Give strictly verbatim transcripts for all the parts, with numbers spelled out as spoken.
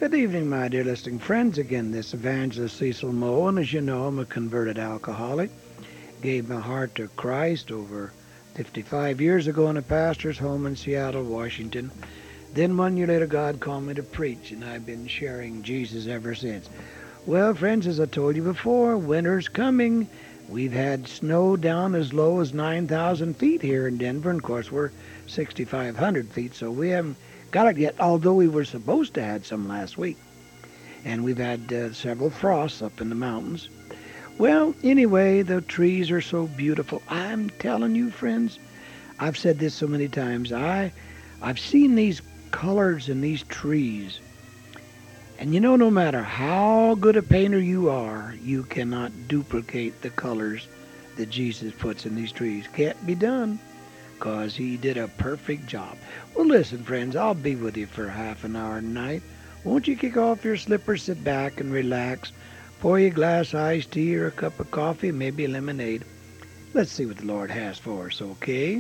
Good evening, my dear listening friends. Again, this evangelist Cecil Moe, and as you know, I'm a converted alcoholic. Gave my heart to Christ over fifty-five years ago in a pastor's home in Seattle, Washington. Then one year later, God called me to preach, and I've been sharing Jesus ever since. Well, friends, as I told you before, winter's coming. We've had snow down as low as nine thousand feet here in Denver, and of course we're sixty-five hundred feet, so we haven't got it yet, although we were supposed to have some last week. And we've had uh, several frosts up in the mountains. Well, anyway, the trees are so beautiful. I'm telling you, friends, I've said this so many times. I, I've seen these colors in these trees. And you know, no matter how good a painter you are, you cannot duplicate the colors that Jesus puts in these trees. Can't be done, because he did a perfect job. Well, listen, friends, I'll be with you for half an hour tonight. Won't you kick off your slippers, sit back and relax, pour you a glass of iced tea or a cup of coffee, maybe a lemonade. Let's see what the Lord has for us, okay?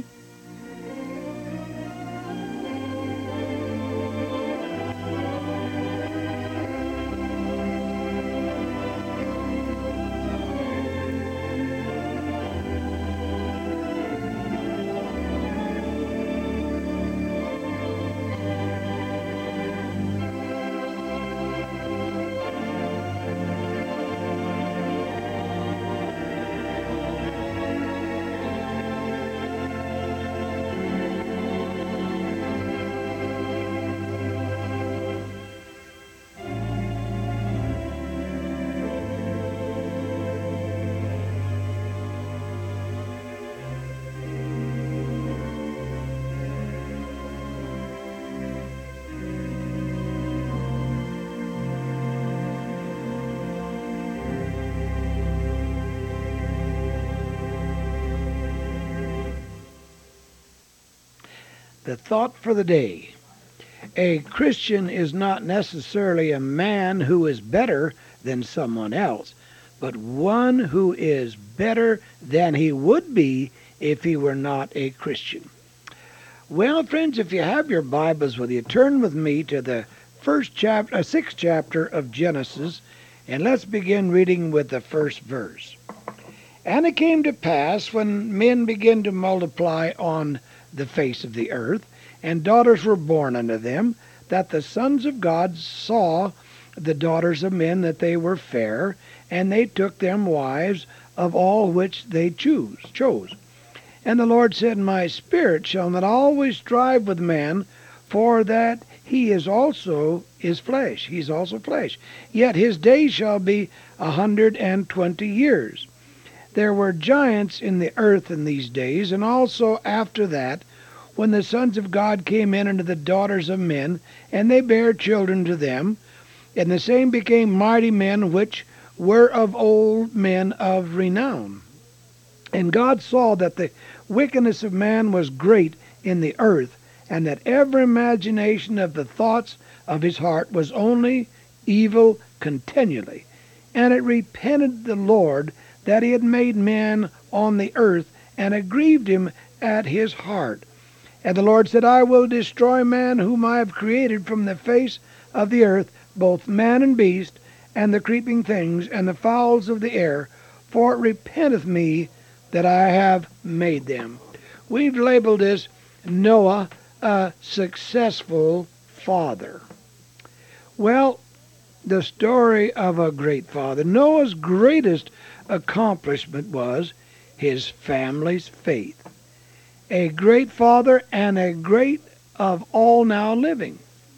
The thought for the day. A Christian is not necessarily a man who is better than someone else, but one who is better than he would be if he were not a Christian. Well, friends, if you have your Bibles with you, turn with me to the first chapter, uh, sixth chapter of Genesis, and let's begin reading with the first verse. And it came to pass, when men began to multiply on the face of the earth, and daughters were born unto them, that the sons of God saw the daughters of men that they were fair, and they took them wives of all which they choose, chose. And the Lord said, My spirit shall not always strive with man, for that he is also is flesh, he is also flesh. Yet his days shall be a hundred and twenty years. There were giants in the earth in these days, and also after that, when the sons of God came in unto the daughters of men, and they bare children to them, and the same became mighty men which were of old men of renown. And God saw that the wickedness of man was great in the earth, and that every imagination of the thoughts of his heart was only evil continually. And it repented the Lord that he had made man on the earth, and it grieved him at his heart. And the Lord said, I will destroy man whom I have created from the face of the earth, both man and beast, and the creeping things, and the fowls of the air, for it repenteth me that I have made them. We've labeled this Noah a successful father. Well, the story of a great father. Noah's greatest accomplishment was his family's faith. A great father and a great of all now living.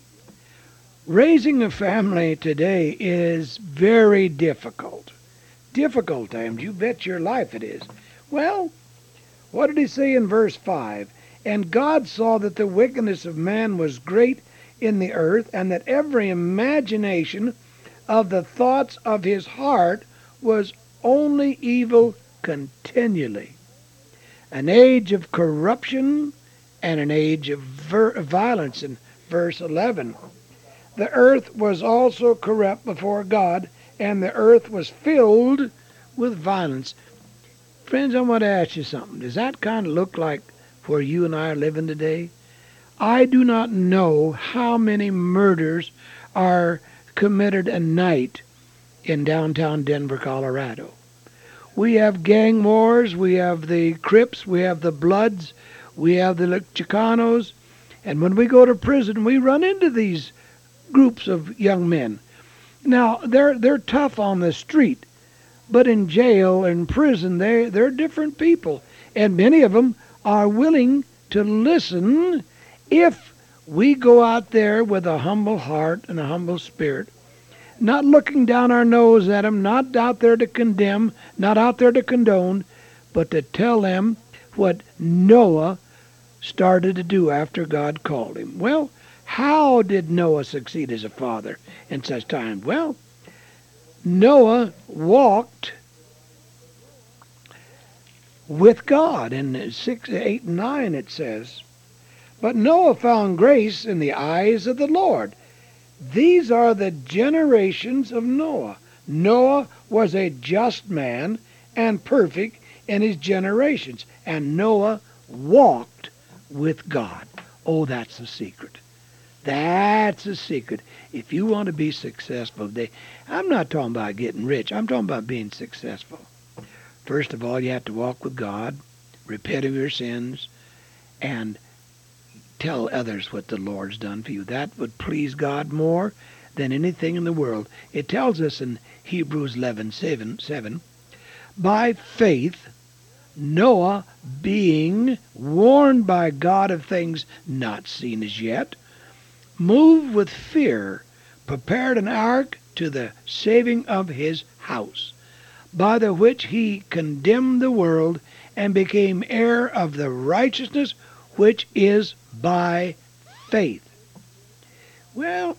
Raising a family today is very difficult. Difficult times, you bet your life it is. Well, what did he say in verse five? And God saw that the wickedness of man was great in the earth, and that every imagination of the thoughts of his heart was only evil continually. An age of corruption and an age of ver- violence in verse eleven. The earth was also corrupt before God, and the earth was filled with violence. Friends, I want to ask you something. Does that kind of look like where you and I are living today? I do not know how many murders are committed a night in downtown Denver, Colorado. We have gang wars, we have the Crips, we have the Bloods, we have the Chicanos, and when we go to prison, we run into these groups of young men. Now, they're they're tough on the street, but in jail and prison, they they're different people, and many of them are willing to listen if we go out there with a humble heart and a humble spirit, not looking down our nose at them, not out there to condemn, not out there to condone, but to tell them what Noah started to do after God called him. Well, how did Noah succeed as a father in such times? Well, Noah walked with God. In six, eight, and nine it says, "But Noah found grace in the eyes of the Lord." These are the generations of Noah. Noah was a just man and perfect in his generations, and Noah walked with God. Oh, that's the secret. That's the secret. If you want to be successful today, I'm not talking about getting rich. I'm talking about being successful. First of all, you have to walk with God, repent of your sins, and tell others what the Lord's done for you. That would please God more than anything in the world. It tells us in Hebrews eleven seven, "By faith Noah, being warned by God of things not seen as yet, moved with fear, prepared an ark to the saving of his house, by the which he condemned the world, and became heir of the righteousness which is by faith." Well,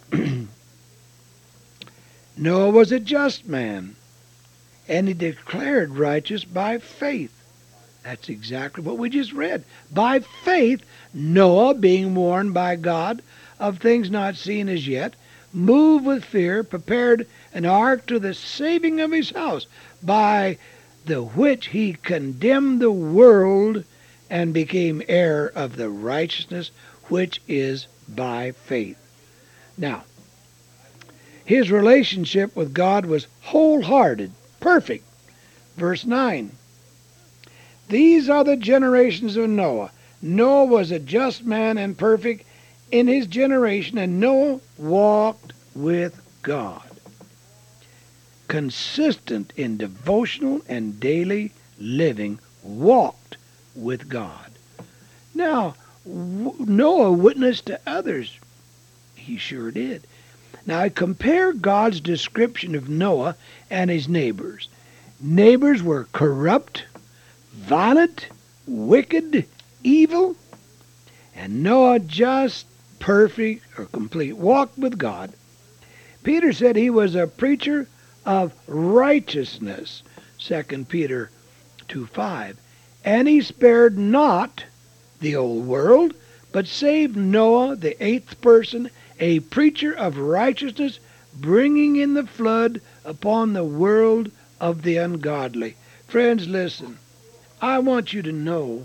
Noah was a just man, and he declared righteous by faith. That's exactly what we just read. By faith, Noah, being warned by God of things not seen as yet, moved with fear, prepared an ark to the saving of his house, by the which he condemned the world, and became heir of the righteousness which is by faith. Now, his relationship with God was wholehearted, perfect. Verse nine. "These are the generations of Noah. Noah was a just man and perfect in his generation, and Noah walked with God." Consistent in devotional and daily living, walked with God. Now, Noah witnessed to others. He sure did. Now, I compare God's description of Noah and his neighbors. Neighbors were corrupt, violent, wicked, evil, and Noah just perfect or complete, walked with God. Peter said he was a preacher of righteousness, Second Peter two five. "And he spared not the old world, but saved Noah, the eighth person, a preacher of righteousness, bringing in the flood upon the world of the ungodly." Friends, listen. I want you to know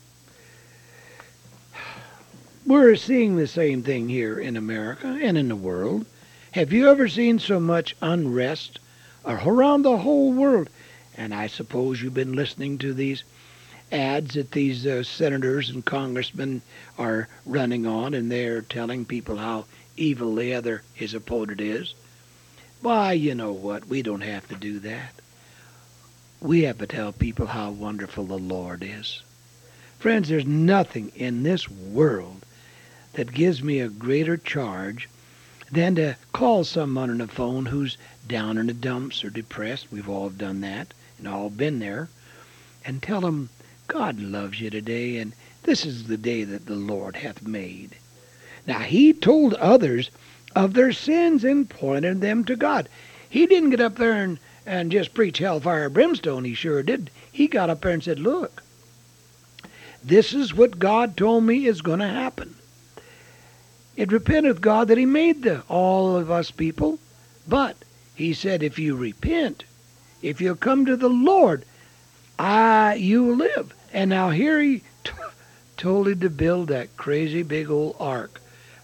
we're seeing the same thing here in America and in the world. Have you ever seen so much unrest around the whole world? And I suppose you've been listening to these ads that these uh, senators and congressmen are running on, and they're telling people how evil the other, his opponent, is. Why, you know what? We don't have to do that. We have to tell people how wonderful the Lord is. Friends, there's nothing in this world that gives me a greater charge than to call someone on the phone who's down in the dumps or depressed. We've all done that and all been there. And tell them, God loves you today, and this is the day that the Lord hath made. Now, he told others of their sins and pointed them to God. He didn't get up there and, and just preach hellfire and brimstone. He sure did. He got up there and said, look, this is what God told me is going to happen. It repenteth God that he made the, all of us people. But he said, if you repent, if you'll come to the Lord, I, you will live. And now here he t- told him to build that crazy big old ark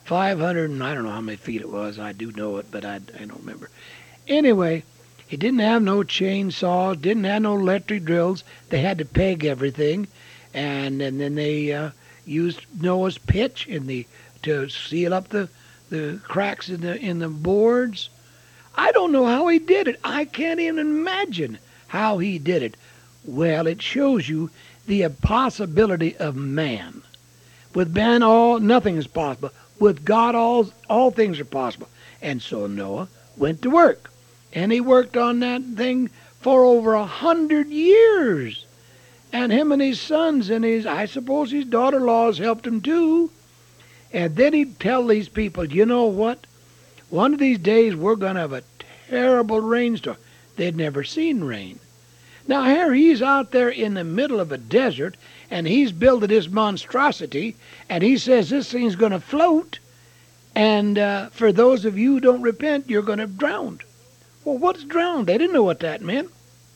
five hundred, and I don't know how many feet it was. I do know it, but I, I don't remember. Anyway, he didn't have no chainsaw, didn't have no electric drills. They had to peg everything, and, and then they uh, used Noah's pitch in the to seal up the, the cracks in the in the boards. I don't know how he did it. I can't even imagine how he did it. Well, it shows you the impossibility of man. With man, all nothing is possible. With God, all all things are possible. And so Noah went to work, and he worked on that thing for over a hundred years. And him and his sons and his, I suppose his daughter-in-laws helped him too. And then he'd tell these people, you know what? One of these days we're going to have a terrible rainstorm. They'd never seen rain. Now here he's out there in the middle of a desert, and he's building this monstrosity, and he says this thing's going to float, and uh, for those of you who don't repent, you're going to drown. Well, what's drown? They didn't know what that meant.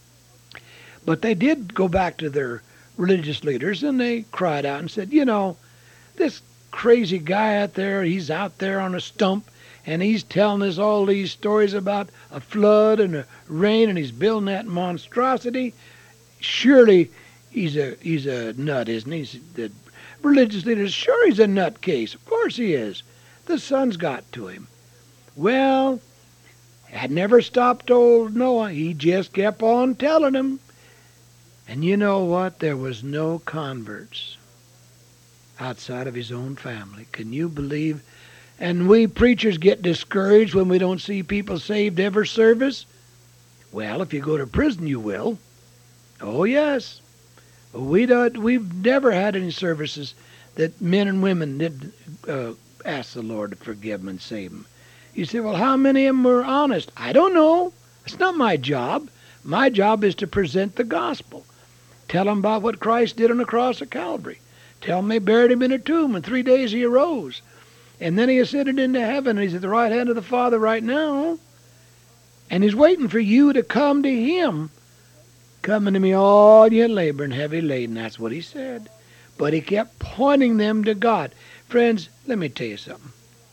But they did go back to their religious leaders, and they cried out and said, you know, this crazy guy out there, he's out there on a stump, and he's telling us all these stories about a flood and a rain, and he's building that monstrosity. Surely he's a he's a nut, isn't he? He's, the religious leaders, sure he's a nutcase. Of course he is. The sun's got to him. Well, had never stopped old Noah. He just kept on telling him. And you know what? There was no converts outside of his own family. Can you believe? And we preachers get discouraged when we don't see people saved every service. Well, if you go to prison, you will. Oh, yes. We don't, we've never had any services that men and women did uh, ask the Lord to forgive them and save them. You say, well, how many of them were honest? I don't know. It's not my job. My job is to present the gospel. Tell them about what Christ did on the cross of Calvary. Tell them they buried him in a tomb, and three days he arose. And then he ascended into heaven, and he's at the right hand of the Father right now. And he's waiting for you to come to him. Come unto me, all ye labor and heavy laden. That's what he said. But he kept pointing them to God. Friends, let me tell you something.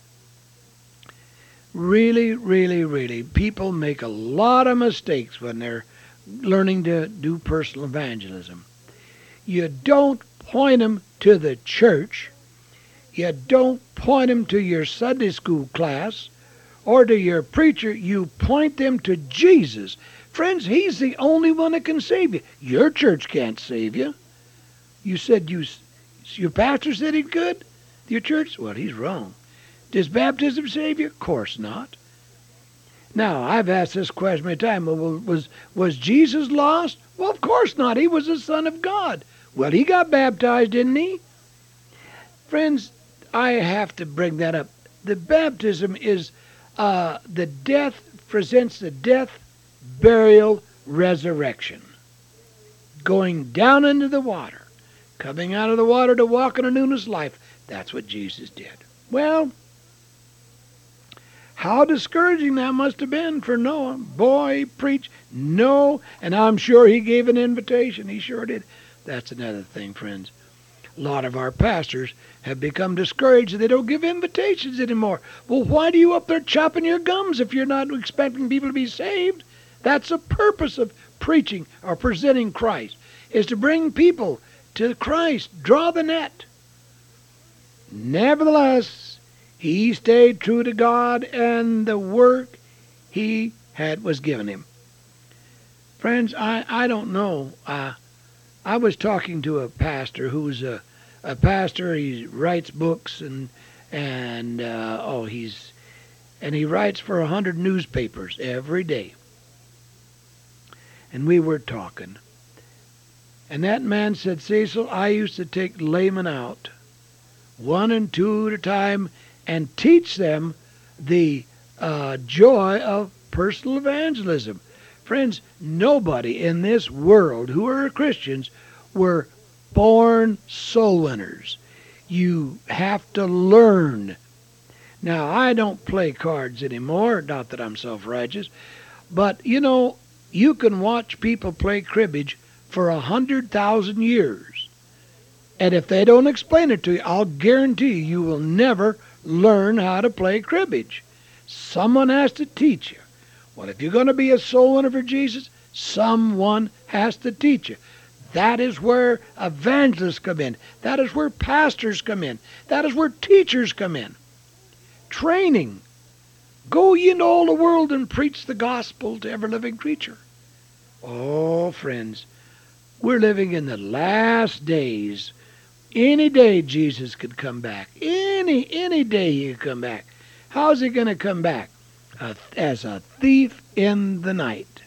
Really, really, really, people make a lot of mistakes when they're learning to do personal evangelism. You don't point them to the church. You don't point them to your Sunday school class or to your preacher. You point them to Jesus. Friends, he's the only one that can save you. Your church can't save you. You said you, your pastor said he could? Your church? Well, he's wrong. Does baptism save you? Of course not. Now, I've asked this question many times. Well, was, was Jesus lost? Well, of course not. He was the Son of God. Well, he got baptized, didn't he? Friends, I have to bring that up. The baptism is uh, the death, presents the death, burial, resurrection. Going down into the water, coming out of the water to walk in a newness of life. That's what Jesus did. Well, how discouraging that must have been for Noah. Boy, he preached. No, and I'm sure he gave an invitation. He sure did. That's another thing, friends. A lot of our pastors have become discouraged. They don't give invitations anymore. Well, why do you up there chopping your gums if you're not expecting people to be saved? That's the purpose of preaching or presenting Christ, is to bring people to Christ. Draw the net. Nevertheless, he stayed true to God and the work he had was given him. Friends, I, I don't know. Uh, I was talking to a pastor who's a, a pastor. He writes books and and uh, oh he's and he writes for a hundred newspapers every day. And we were talking. And that man said, Cecil, I used to take laymen out, one and two at a time, and teach them the uh, joy of personal evangelism. Friends, nobody in this world who are Christians were born soul winners. You have to learn. Now, I don't play cards anymore, not that I'm self-righteous, but, you know, you can watch people play cribbage for a hundred thousand years. And if they don't explain it to you, I'll guarantee you, you will never learn how to play cribbage. Someone has to teach you. Well, if you're going to be a soul winner for Jesus, someone has to teach you. That is where evangelists come in. That is where pastors come in. That is where teachers come in. Training. Go ye into all the world and preach the gospel to every living creature. Oh, friends, we're living in the last days. Any day Jesus could come back. Any, any day he could come back. How's he going to come back? Uh, as a thief in the night.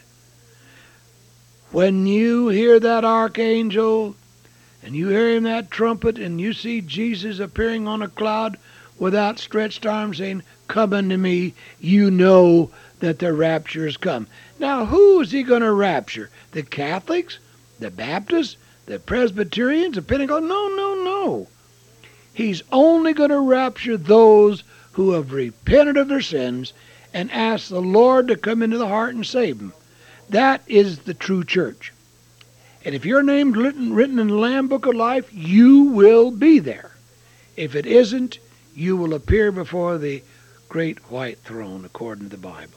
When you hear that archangel, and you hear him that trumpet, and you see Jesus appearing on a cloud with outstretched arms saying, "Come unto me," you know that the rapture has come. Now, who is he going to rapture? The Catholics? The Baptists? The Presbyterians? The Pentecostals? No, no, no. He's only going to rapture those who have repented of their sins and asked the Lord to come into the heart and save them. That is the true church. And if your name's written, written in the Lamb Book of Life, you will be there. If it isn't, you will appear before the great white throne, according to the Bible.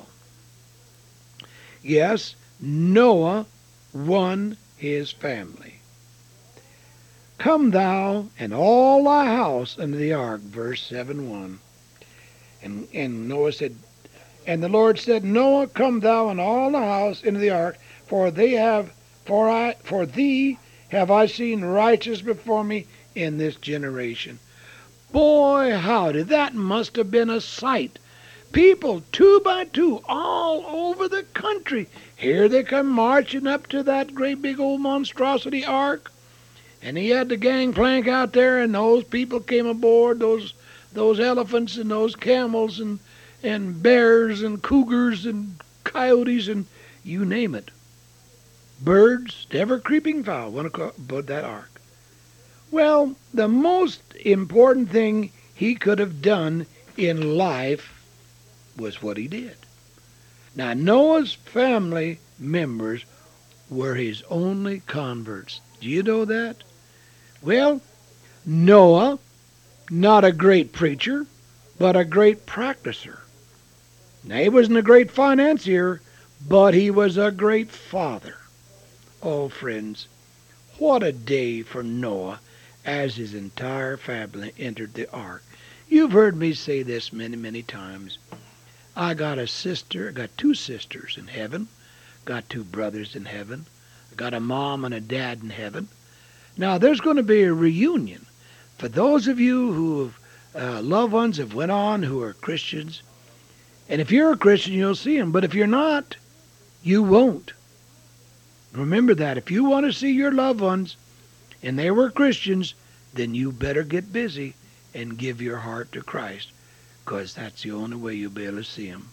Yes, Noah won his family. "Come thou and all thy house unto the ark," verse seven one. And, and Noah said, and the Lord said, "Noah, come thou and all the house into the ark, for they have, for I, for thee have I seen righteous before me in this generation." Boy, howdy, that must have been a sight. People, two by two, all over the country. Here they come marching up to that great big old monstrosity ark. And he had the gangplank out there, and those people came aboard, those those elephants and those camels and, and bears and cougars and coyotes and you name it. Birds, ever creeping fowl, went aboard that ark. Well, the most important thing he could have done in life was what he did. Now, Noah's family members were his only converts. Do you know that? Well, Noah, not a great preacher, but a great practicer. Now, he wasn't a great financier, but he was a great father. Oh, friends, what a day for Noah as his entire family entered the ark. You've heard me say this many, many times. I got a sister, I got two sisters in heaven, got two brothers in heaven, I got a mom and a dad in heaven. Now, there's going to be a reunion. For those of you who have uh, loved ones have went on who are Christians, and if you're a Christian, you'll see them. But if you're not, you won't. Remember that. If you want to see your loved ones, and they were Christians, then you better get busy and give your heart to Christ, because that's the only way you'll be able to see them.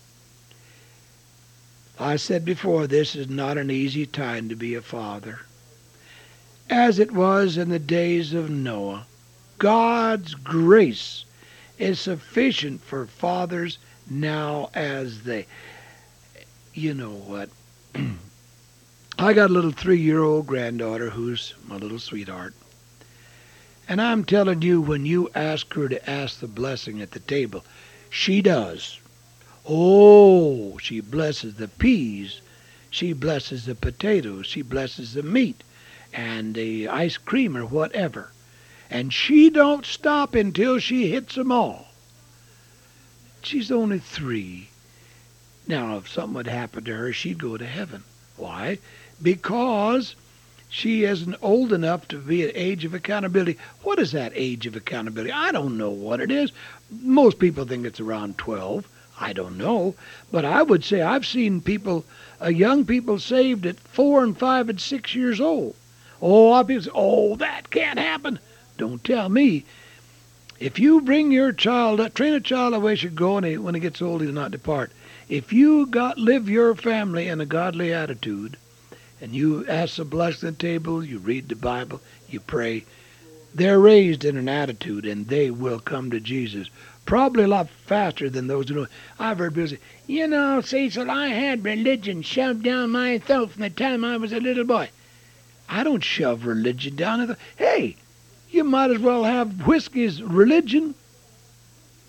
I said before, this is not an easy time to be a father. As it was in the days of Noah, God's grace is sufficient for fathers now as they... You know what? I got a little three-year-old granddaughter who's my little sweetheart. And I'm telling you, when you ask her to ask the blessing at the table, she does. Oh, she blesses the peas. She blesses the potatoes. She blesses the meat and the ice cream or whatever. And she don't stop until she hits them all. She's only three. Now, if something would happen to her, she'd go to heaven. Why? Because she isn't old enough to be at age of accountability. What is that age of accountability? I don't know what it is. Most people think it's around twelve. I don't know. But I would say I've seen people, uh, young people saved at four and five and six years old. Oh, a lot of people say, oh, that can't happen. Don't tell me. If you bring your child up, train a child the way he should go, and he, when he gets old, he'll not depart. If you got live your family in a godly attitude, and you ask the blessing at the table, you read the Bible, you pray, they're raised in an attitude, and they will come to Jesus probably a lot faster than those who don't. I've heard people say, you know, Cecil, I had religion shoved down my throat from the time I was a little boy. I don't shove religion down. Hey, you might as well have whiskey as religion.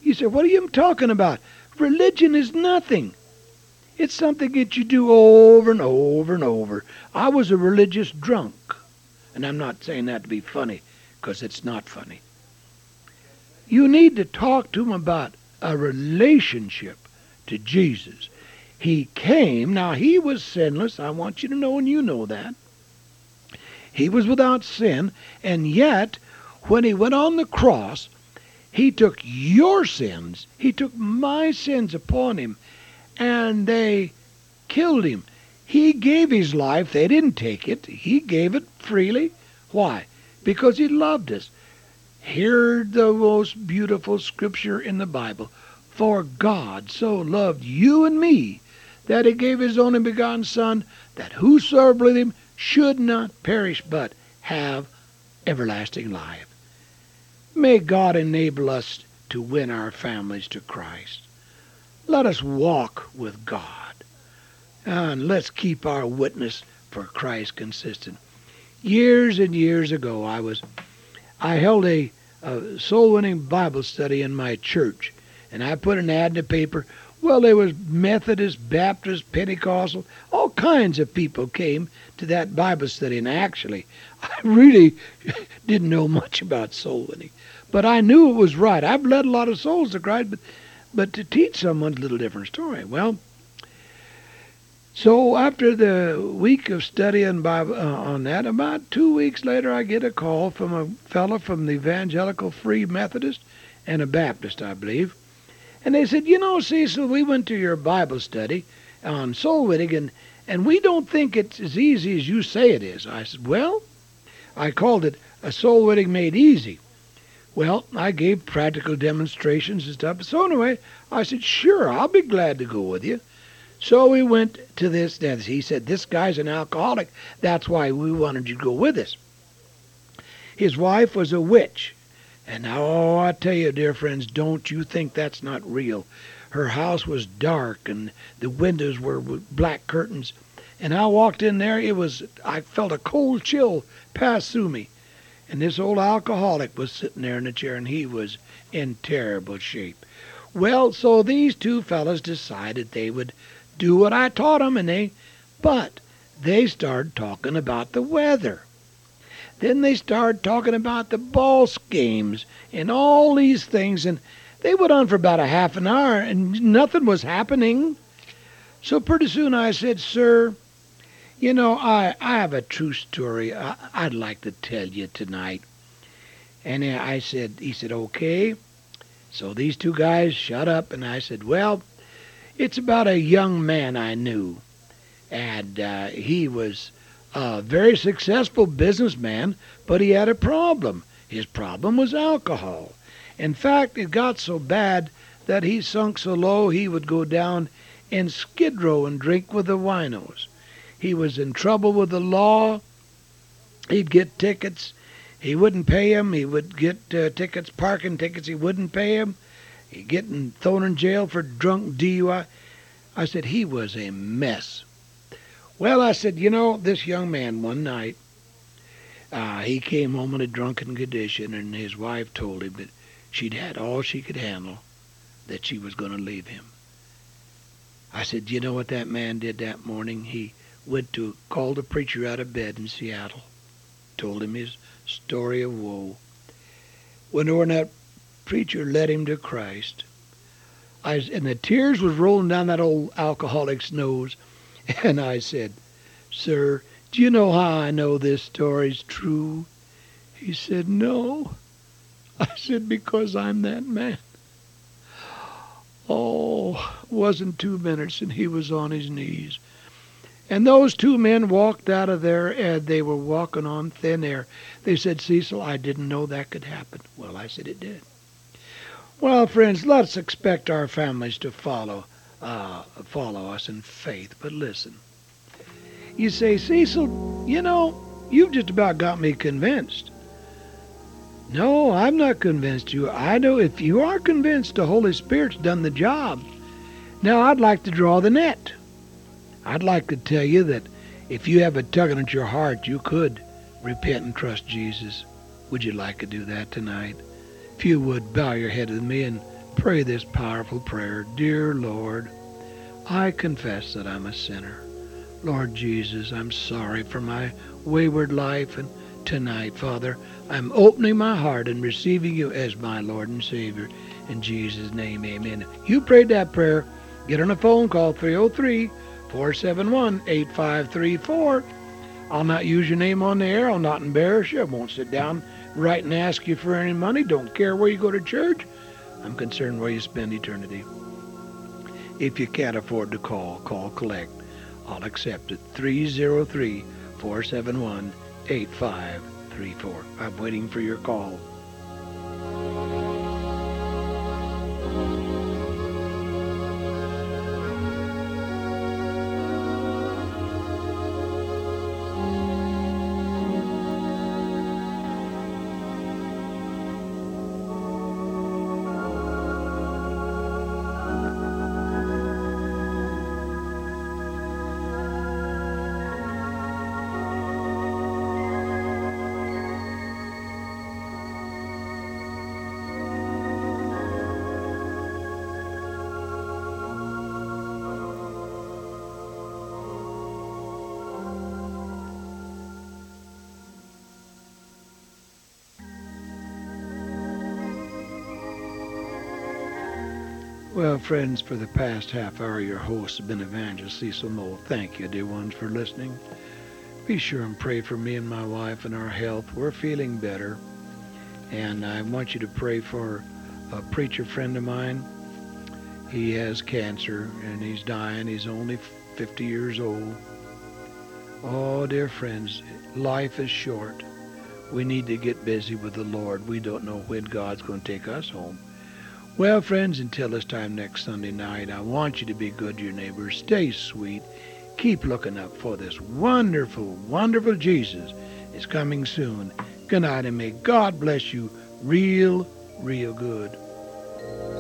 You say, what are you talking about? Religion is nothing. It's something that you do over and over and over. I was a religious drunk. And I'm not saying that to be funny, because it's not funny. You need to talk to him about a relationship to Jesus. He came, now he was sinless, I want you to know, and you know that. He was without sin, and yet, when he went on the cross, he took your sins, he took my sins upon him, and they killed him. He gave his life, they didn't take it, he gave it freely. Why? Because he loved us. Hear the most beautiful scripture in the Bible. For God so loved you and me, that he gave his only begotten Son, that whosoever believeth him should not perish, but have everlasting life. May God enable us to win our families to Christ. Let us walk with God, and let's keep our witness for Christ consistent. Years and years ago, I was, I held a, a soul-winning Bible study in my church, and I put an ad in the paper. Well, there was Methodist, Baptist, Pentecostal, all kinds of people came to that Bible study. And actually, I really didn't know much about soul winning, but I knew it was right. I've led a lot of souls to Christ, but but to teach someone's a little different story. Well, so after the week of studying Bible uh, on that, about two weeks later, I get a call from a fellow from the Evangelical Free Methodist and a Baptist, I believe. And they said, you know, Cecil, we went to your Bible study on soul winning, and, and we don't think it's as easy as you say it is. I said, well, I called it a soul winning made easy. Well, I gave practical demonstrations and stuff. So anyway, I said, sure, I'll be glad to go with you. So we went to this. He said, this guy's an alcoholic. That's why we wanted you to go with us. His wife was a witch. And now, oh, I tell you, dear friends, don't you think that's not real. Her house was dark, and the windows were with black curtains. And I walked in there, it was, I felt a cold chill pass through me. And this old alcoholic was sitting there in a chair, and he was in terrible shape. Well, so these two fellas decided they would do what I taught them, and they, but they started talking about the weather. Then they started talking about the ball games and all these things, and they went on for about a half an hour, and nothing was happening. So pretty soon I said, sir, you know, I, I have a true story I, I'd like to tell you tonight. And I said, he said, okay. So these two guys shut up, and I said, well, it's about a young man I knew, and uh, he was a very successful businessman, but he had a problem. His problem was alcohol. In fact, it got so bad that he sunk so low he would go down in Skid Row and drink with the winos. He was in trouble with the law. He'd get tickets. He wouldn't pay them. He would get uh, tickets, parking tickets. He wouldn't pay them. He'd get thrown in jail for drunk D U I. I said, he was a mess. Well, I said, you know, this young man one night, uh, he came home in a drunken condition, and his wife told him that she'd had all she could handle, that she was going to leave him. I said, you know what that man did that morning? He went to, called a preacher out of bed in Seattle, told him his story of woe. Went over, and that preacher led him to Christ. I, and the tears was rolling down that old alcoholic's nose. And I said, sir, do you know how I know this story's true? He said, no. I said, because I'm that man. Oh, it wasn't two minutes, and he was on his knees. And those two men walked out of there, and they were walking on thin air. They said, Cecil, I didn't know that could happen. Well, I said it did. Well, friends, let's expect our families to follow uh, follow us in faith. But listen, you say, Cecil, you know, you've just about got me convinced. No, I'm not convinced you. I know if you are convinced, the Holy Spirit's done the job. Now, I'd like to draw the net. I'd like to tell you that if you have a tugging at your heart, you could repent and trust Jesus. Would you like to do that tonight? If you would, bow your head with me and Pray this powerful prayer. Dear Lord, I confess that I'm a sinner. Lord Jesus, I'm sorry for my wayward life, and tonight, Father, I'm opening my heart and receiving you as my Lord and Savior. In Jesus' name, amen. You prayed that prayer. Get on a phone call, three oh three, four seven one, eight five three four. I'll not use your name on the air. I'll not embarrass you. I won't sit down right and ask you for any money. Don't care where you go to church. I'm concerned where you spend eternity. If you can't afford to call, call collect. I'll accept it. three oh three, four seven one, eight five three four. I'm waiting for your call. Well, friends, for the past half hour, your host has been Evangelist Cecil Moe. Thank you, dear ones, for listening. Be sure and pray for me and my wife and our health. We're feeling better. And I want you to pray for a preacher friend of mine. He has cancer, and he's dying. He's only fifty years old. Oh, dear friends, life is short. We need to get busy with the Lord. We don't know when God's going to take us home. Well, friends, until this time next Sunday night, I want you to be good to your neighbors. Stay sweet. Keep looking up for this wonderful, wonderful Jesus is coming soon. Good night, and may God bless you real, real good.